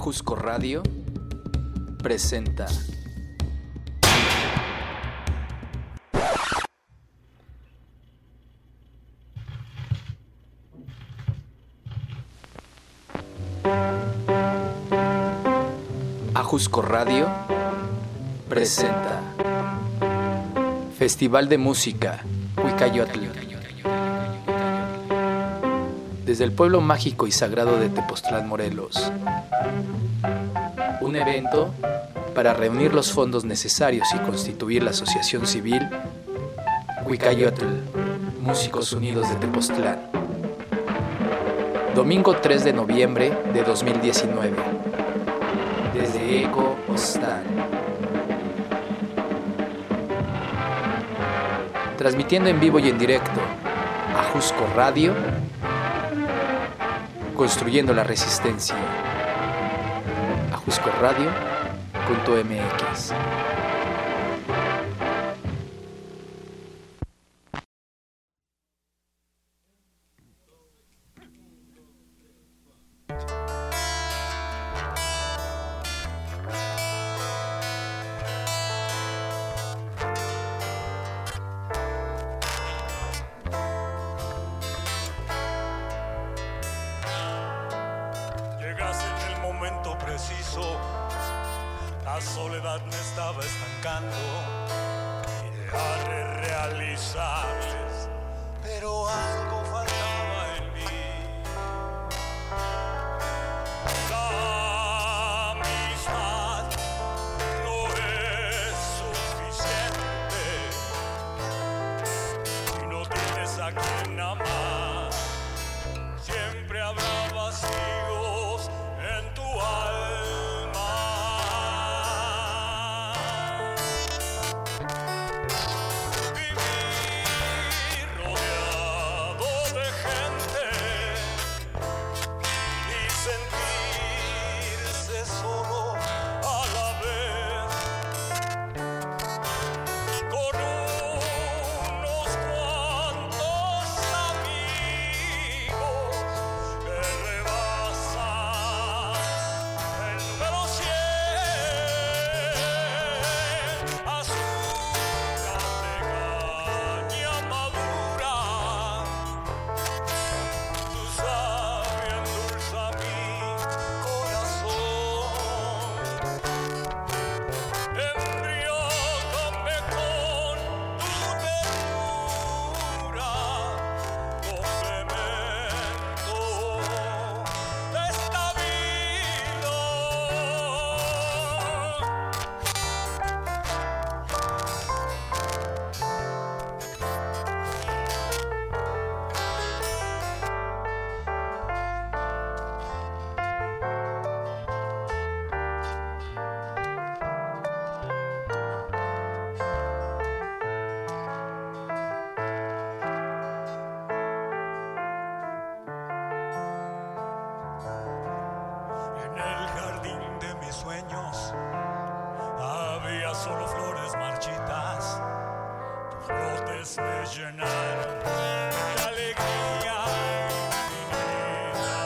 Ajusco Radio presenta Ajusco Radio presenta Festival de Música Huicayotl. Desde el pueblo mágico y sagrado de Tepoztlán, Morelos. Un evento para reunir los fondos necesarios y constituir la asociación civil Huicayotl, Músicos Unidos de Tepoztlán. Domingo 3 de noviembre de 2019. Desde Eco Hostal. Transmitiendo en vivo y en directo Ajusco Radio, construyendo la resistencia. ajuscoradio.mx. La soledad me estaba estancando, ideales realizables, pero algo faltaba en mí. La amistad no es suficiente si no tienes a quien amar. Siempre habrá vacíos en tu alma. Solo flores marchitas, tus brotes me llenaron de alegría infinita.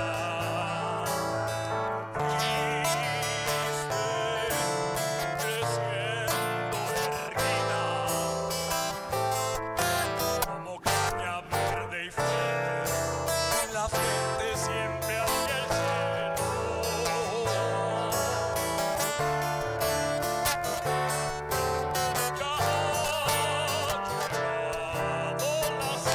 Fuiste creciendo erguida como caña verde y fuerte, en la frente siempre hacia el cielo. Las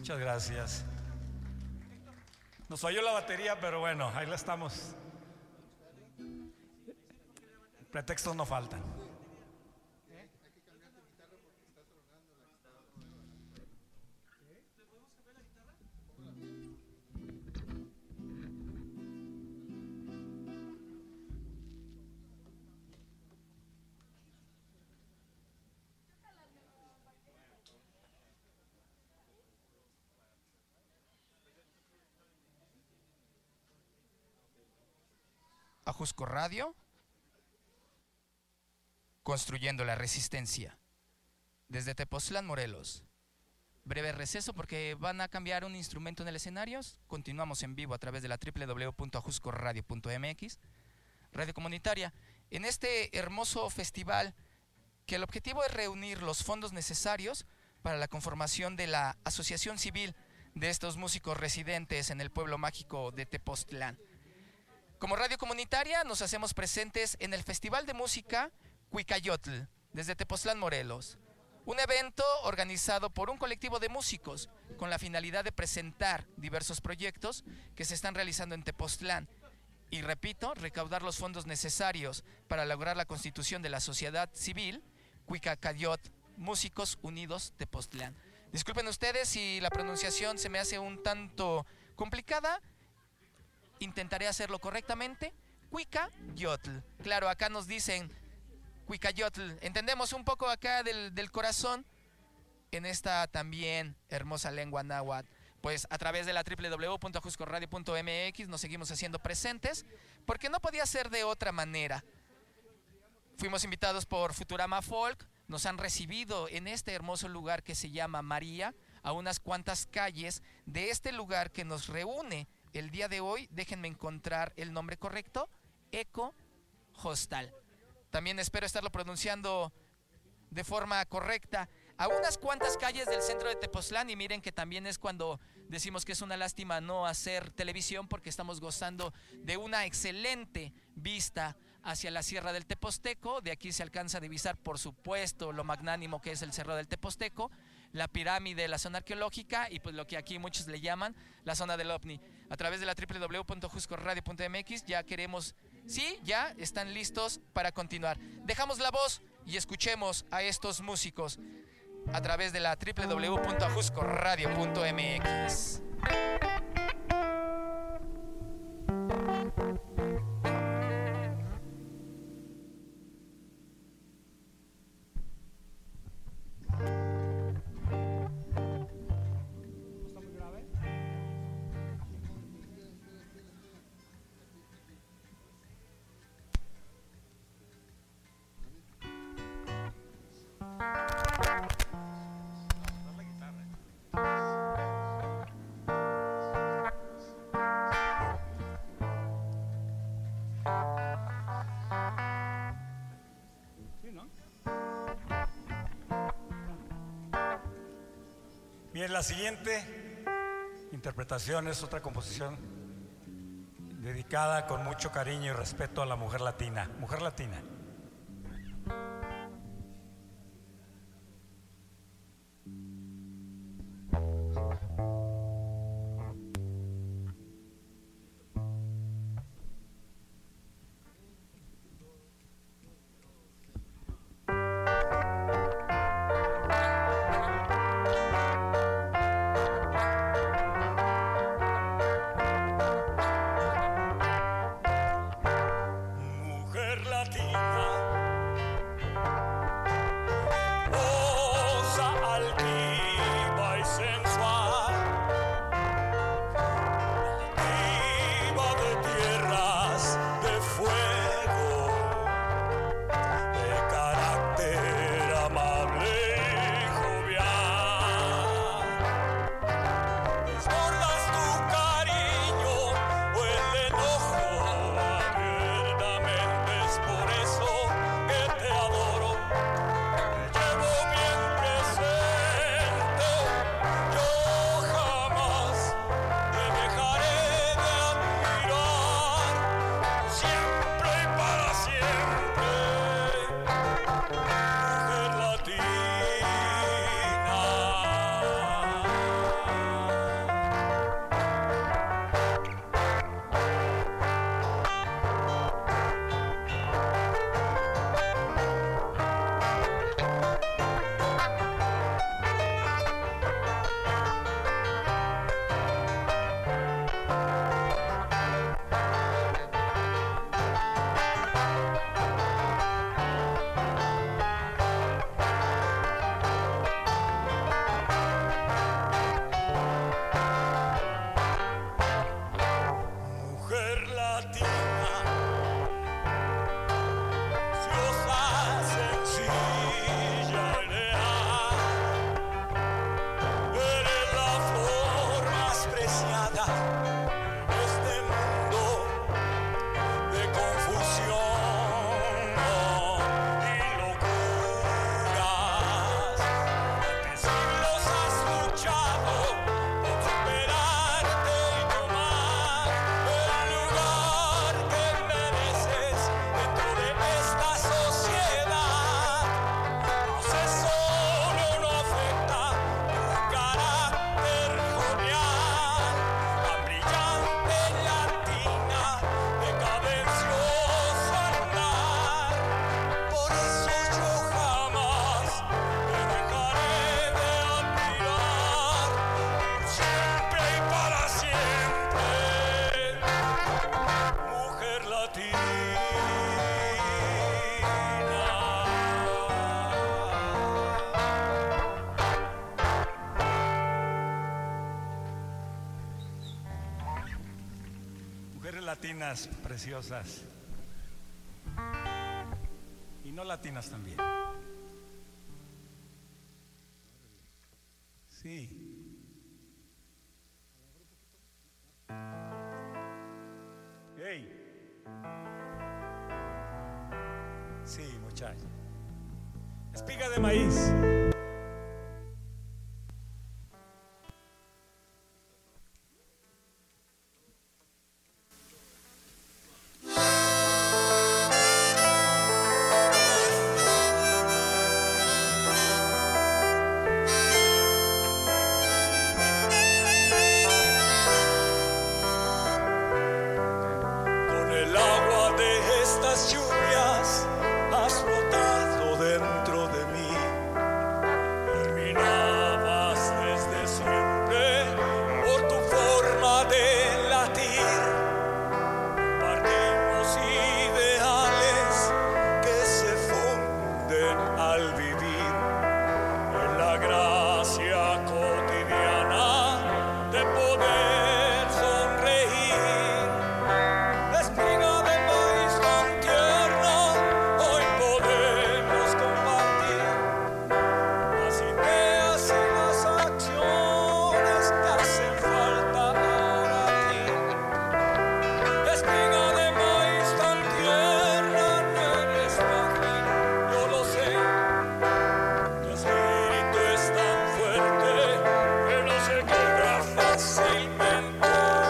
Muchas gracias. Nos falló la batería, pero bueno, ahí la estamos. Pretextos no faltan. Ajusco Radio, construyendo la resistencia. Desde Tepoztlán, Morelos. Breve receso porque van a cambiar un instrumento en el escenario. Continuamos en vivo a través de la www.ajuscoradio.mx, radio comunitaria, en este hermoso festival que el objetivo es reunir los fondos necesarios para la conformación de la asociación civil de estos músicos residentes en el pueblo mágico de Tepoztlán. Como radio comunitaria nos hacemos presentes en el Festival de Música Cuicayotl, desde Tepoztlán, Morelos. Un evento organizado por un colectivo de músicos con la finalidad de presentar diversos proyectos que se están realizando en Tepoztlán y, repito, recaudar los fondos necesarios para lograr la constitución de la sociedad civil Cuicayotl, Músicos Unidos Tepoztlán. Disculpen ustedes si la pronunciación se me hace un tanto complicada. Intentaré hacerlo correctamente. Cuicayotl. Claro, acá nos dicen Cuicayotl. Entendemos un poco acá del corazón en esta también hermosa lengua náhuatl. Pues a través de la www.ajuscoradio.mx nos seguimos haciendo presentes porque no podía ser de otra manera. Fuimos invitados por Futurama Folk. Nos han recibido en este hermoso lugar que se llama María, a unas cuantas calles de este lugar que nos reúne el día de hoy. Déjenme encontrar el nombre correcto: Eco Hostal. También espero estarlo pronunciando de forma correcta. A unas cuantas calles del centro de Tepoztlán, y miren que también es cuando decimos que es una lástima no hacer televisión, porque estamos gozando de una excelente vista hacia la Sierra del Tepozteco. De aquí se alcanza a divisar, por supuesto, lo magnánimo que es el Cerro del Tepozteco, la pirámide, la zona arqueológica y pues lo que aquí muchos le llaman la zona del OVNI. A través de la www.ajuscoradio.mx ya queremos, sí, ya están listos para continuar. Dejamos la voz y escuchemos a estos músicos a través de la www.ajuscoradio.mx. Bien, la siguiente interpretación es otra composición dedicada con mucho cariño y respeto a la mujer latina. Mujer latina. Mujer latina, latinas preciosas. Y no latinas también. Sí. Hey. Sí, muchacho. Espiga de maíz. Con el agua de estas lluvias has brotado dentro de mí. Terminabas desde siempre por tu forma de latir. Partimos ideales que se funden al vivir en la gracia cotidiana de poder sonreír. Espiga de maíz tan tierna, hoy podemos compartir las ideas y las acciones que hacen falta ahora aquí. Espiga de maíz tan tierna, no eres frágil, yo lo sé. Tu espíritu es tan fuerte que no se quiebra fácilmente.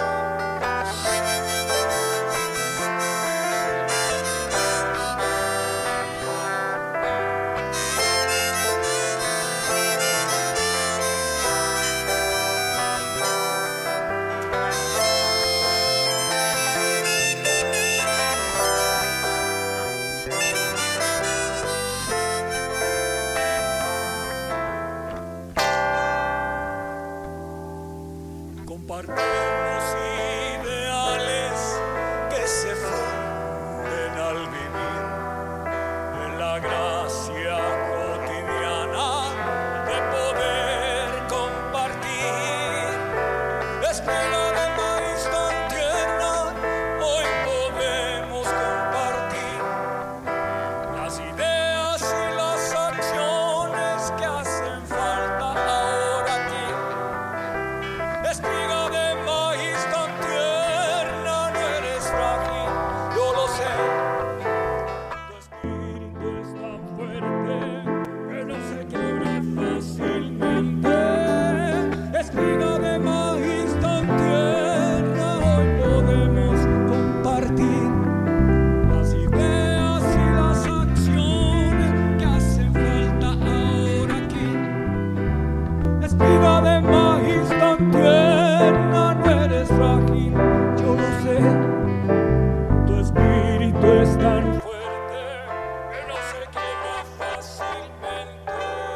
Compartimos ideales que se funden al vivir en la gracia cotidiana de poder compartir. Espiga de maíz tan tierna, hoy podemos compartir las ideas y las acciones que hacen falta ahora aquí. Espiga de maíz tan tierna, no eres frágil, yo lo sé. Tu espíritu es tan fuerte que no se quiebra fácilmente. Espiga de maíz tan tierna, hoy podemos compartir las ideas y las acciones que hacen falta ahora aquí. Espiga de maíz tan tierna, no eres frágil, yo lo sé. Tu espíritu es tan fuerte que no se quiebra fácilmente.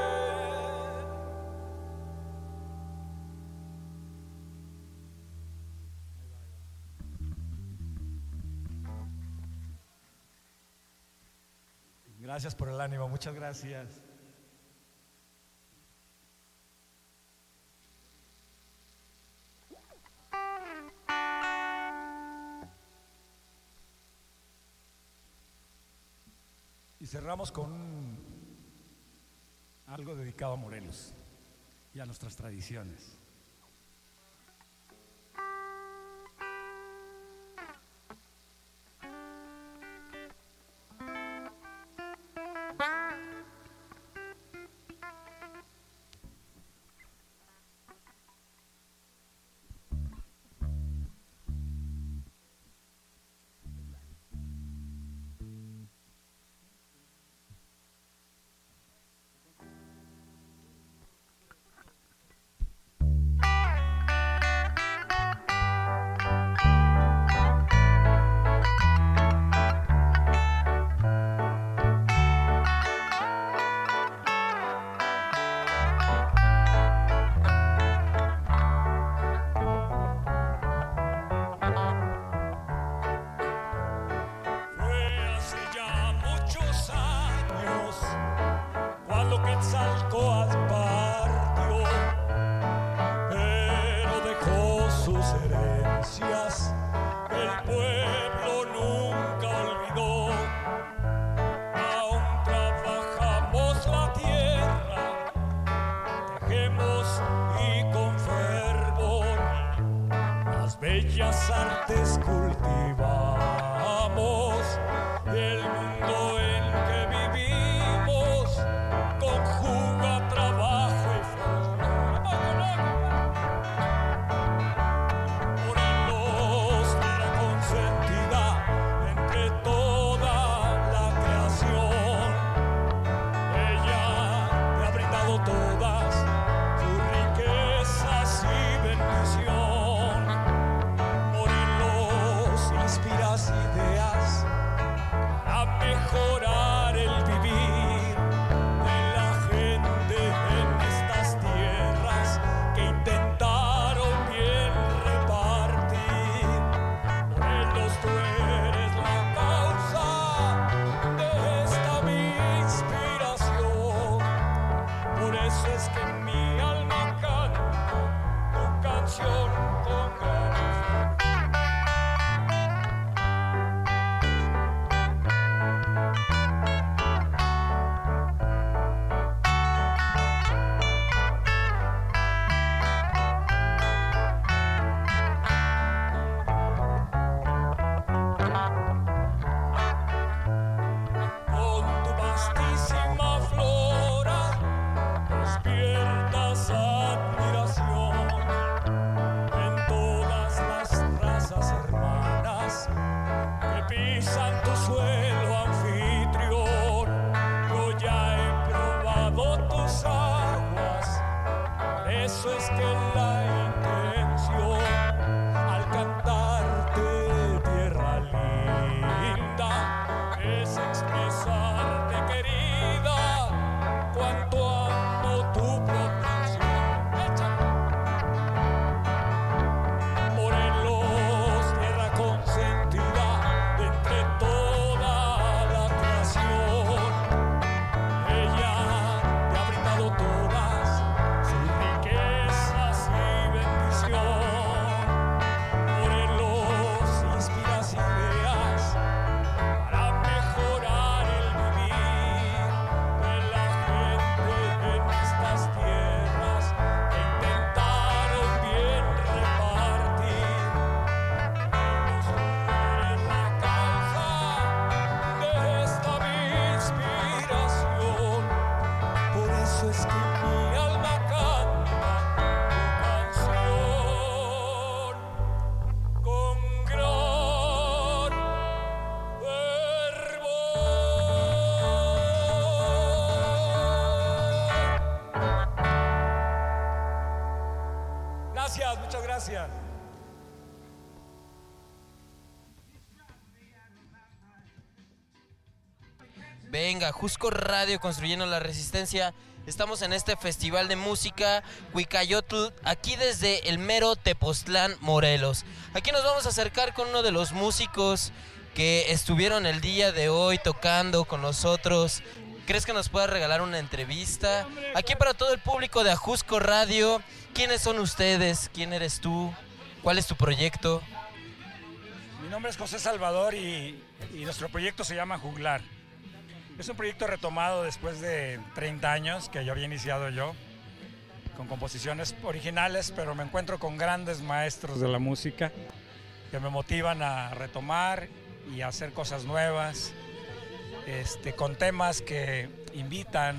Gracias por el ánimo, muchas gracias. Y cerramos con algo dedicado a Morelos y a nuestras tradiciones. bellas artes cultivamos, el mundo en que vivimos conjuga trabajo y folclore. Morelos, tierra consentida entre toda la creación, ella te ha brindado todas sus riquezas y bendición. Morelos, inspiras ideas para mejorar el vivir de la gente en estas tierras que intentaron bien repartir. Morelos, tú eres la causa de esta mi inspiración. Por eso es que en mi alma canto tu canción con ganas. Con tu vastísima flora despiertas admiración en todas las razas hermanas que pisan tu suelo anfitrión. Yo ya he probado tus aguas, por eso es que la intención al cantarte tierra linda es expresarte, querida, cuánto amo tu protección. Échale. Morelos, tierra consentida de entre toda la creación, ella te ha brindado todas sus riquezas y bendición. Morelos, inspiras ideas para mejorar el vivir de la gente en estas tierras que intentaron bien repartir. Morelos, tú eres la causa de esta mi inspiración. Por eso es que mi alma canta tu canción con gran fervor. Gracias, muchas gracias. Venga, Jusco Radio construyendo la resistencia. Estamos en este festival de música Huicayotl, aquí desde el mero Tepoztlán, Morelos. Aquí nos vamos a acercar con uno de los músicos que estuvieron el día de hoy tocando con nosotros. ¿Crees que nos pueda regalar una entrevista? Aquí para todo el público de Ajusco Radio, ¿quiénes son ustedes? ¿Quién eres tú? ¿Cuál es tu proyecto? Mi nombre es José Salvador y nuestro proyecto se llama Juglar. Es un proyecto retomado después de 30 años que yo había iniciado yo, con composiciones originales, pero me encuentro con grandes maestros de la música que me motivan a retomar y a hacer cosas nuevas, con temas que invitan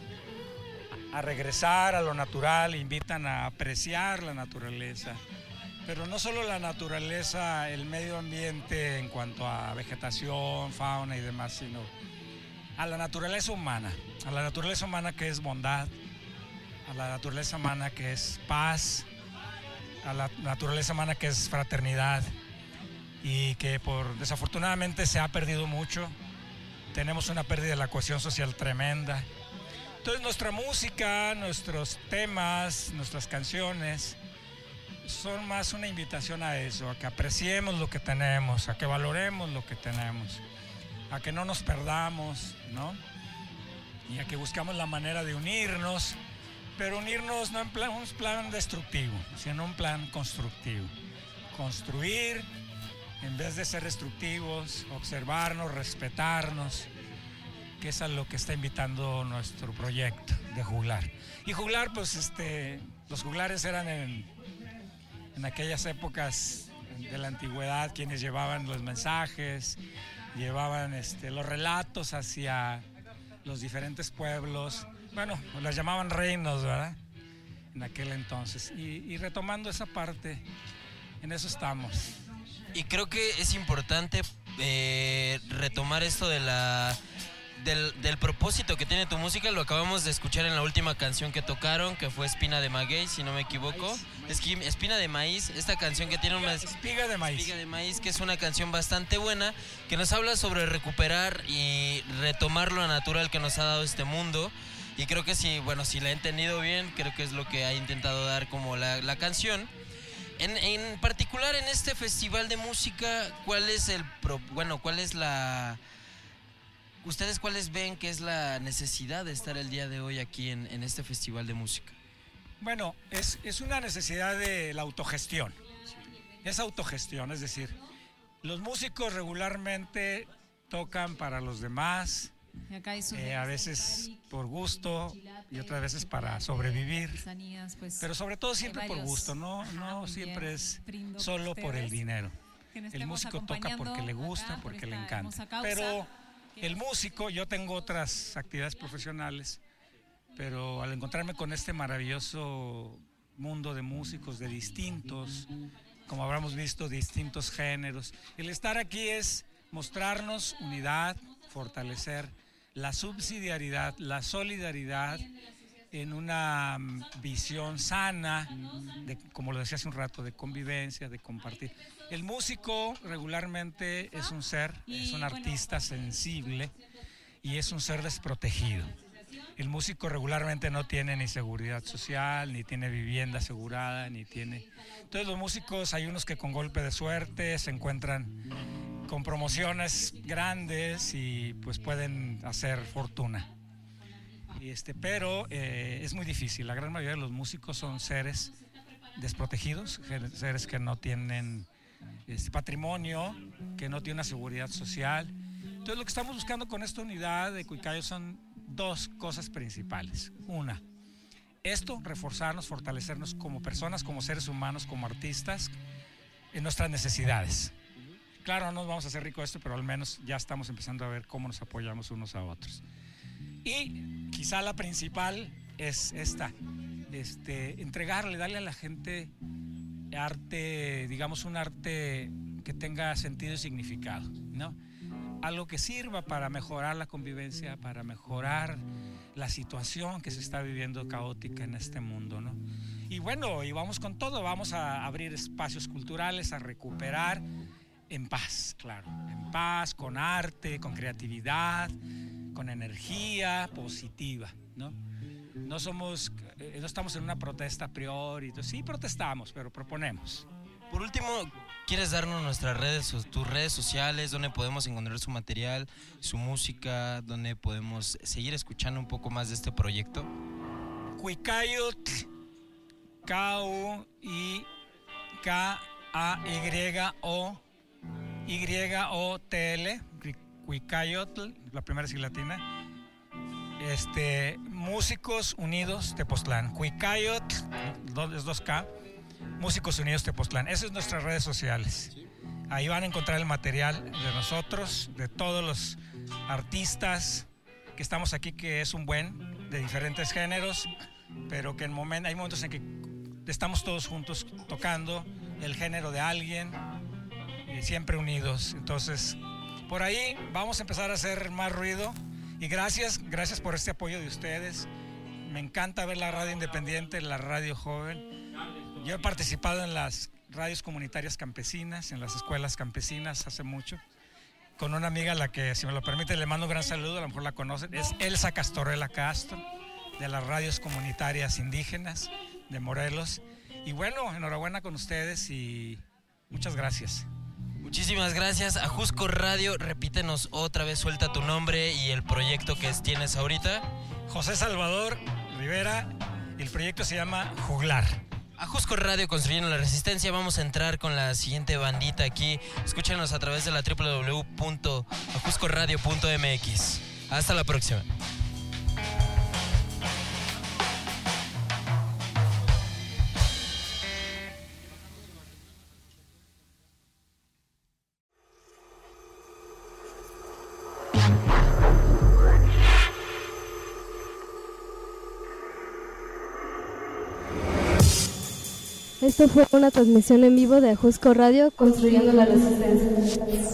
a regresar a lo natural, invitan a apreciar la naturaleza. Pero no solo la naturaleza, el medio ambiente en cuanto a vegetación, fauna y demás, sino a la naturaleza humana que es bondad, a la naturaleza humana que es paz, a la naturaleza humana que es fraternidad y que desafortunadamente se ha perdido mucho. Tenemos una pérdida de la cohesión social tremenda. Entonces nuestra música, nuestros temas, nuestras canciones son más una invitación a eso, a que apreciemos lo que tenemos, a que valoremos lo que tenemos, a que no nos perdamos, ¿no? Y a que buscamos la manera de unirnos, pero unirnos no en un plan destructivo, sino un plan constructivo. Construir en vez de ser destructivos, observarnos, respetarnos, que es a lo que está invitando nuestro proyecto de Juglar. Y Juglar, pues los juglares eran en aquellas épocas de la antigüedad, quienes llevaban los mensajes, llevaban los relatos hacia los diferentes pueblos. Bueno, las llamaban reinos, ¿verdad? En aquel entonces. Y retomando esa parte, en eso estamos. Y creo que es importante retomar esto de del propósito que tiene tu música. Lo acabamos de escuchar en la última canción que tocaron, que fue Espina de Maguey, si no me equivoco. Espina de Maíz, esta canción que tiene Espiga de Maíz. Espiga de Maíz, que es una canción bastante buena, que nos habla sobre recuperar y retomar lo natural que nos ha dado este mundo. Y creo que si la he entendido bien, creo que es lo que ha intentado dar como la canción. En particular en este festival de música, ¿ustedes cuáles ven que es la necesidad de estar el día de hoy aquí en este festival de música? Bueno, es una necesidad de la autogestión. Es autogestión, es decir, los músicos regularmente tocan para los demás, a veces por gusto y otras veces para sobrevivir, pero sobre todo siempre por gusto, no siempre es solo por el dinero. El músico toca porque le gusta, porque le encanta. Pero el músico, yo tengo otras actividades profesionales, pero al encontrarme con este maravilloso mundo de músicos de distintos, como habremos visto, distintos géneros, el estar aquí es mostrarnos unidad, fortalecer la subsidiariedad, la solidaridad en una visión sana, como lo decía hace un rato, de convivencia, de compartir. El músico regularmente es un ser, es un artista sensible y es un ser desprotegido. El músico regularmente no tiene ni seguridad social, ni tiene vivienda asegurada, ni tiene... Entonces los músicos, hay unos que con golpe de suerte se encuentran con promociones grandes y pues pueden hacer fortuna. Pero es muy difícil. La gran mayoría de los músicos son seres desprotegidos, seres que no tienen patrimonio, que no tienen una seguridad social. Entonces lo que estamos buscando con esta unidad de Cuicayo son dos cosas principales. Una, reforzarnos, fortalecernos como personas, como seres humanos, como artistas, en nuestras necesidades. Claro, no nos vamos a hacer ricos de esto, pero al menos ya estamos empezando a ver cómo nos apoyamos unos a otros. Y quizá la principal es esta, entregarle, darle a la gente arte, digamos un arte que tenga sentido y significado, ¿no? Algo que sirva para mejorar la convivencia, para mejorar la situación que se está viviendo caótica en este mundo, ¿no? Y bueno, y vamos con todo, vamos a abrir espacios culturales, a recuperar en paz, claro, en paz, con arte, con creatividad, con energía positiva, ¿no? No estamos en una protesta a priori, sí protestamos, pero proponemos. Por último, ¿quieres darnos tus redes sociales, donde podemos encontrar su material, su música, donde podemos seguir escuchando un poco más de este proyecto? Cuicayotl, K-U-I-K-A-Y-O-T-L, Cuicayotl, la primera sigla latina. Músicos Unidos Tepoztlán, Cuicayotl, es 2K, Músicos Unidos Tepoztlán. Esas son nuestras redes sociales. Ahí van a encontrar el material de nosotros, de todos los artistas que estamos aquí, que es de diferentes géneros, pero que hay momentos en que estamos todos juntos tocando el género de alguien, siempre unidos. Entonces, por ahí vamos a empezar a hacer más ruido. Y gracias por este apoyo de ustedes. Me encanta ver la radio independiente, la radio joven. Yo he participado en las radios comunitarias campesinas, en las escuelas campesinas hace mucho, con una amiga a la que, si me lo permite, le mando un gran saludo, a lo mejor la conocen, es Elsa Castorela Castro, de las radios comunitarias indígenas de Morelos. Y bueno, enhorabuena con ustedes y muchas gracias. Muchísimas gracias. Ajusco Radio, repítenos otra vez, suelta tu nombre y el proyecto que tienes ahorita. José Salvador Rivera, y el proyecto se llama Juglar. Ajusco Radio, construyendo la resistencia. Vamos a entrar con la siguiente bandita aquí. Escúchanos a través de la www.ajuscoradio.mx. Hasta la próxima. Esto fue una transmisión en vivo de Ajusco Radio, construyendo la resistencia.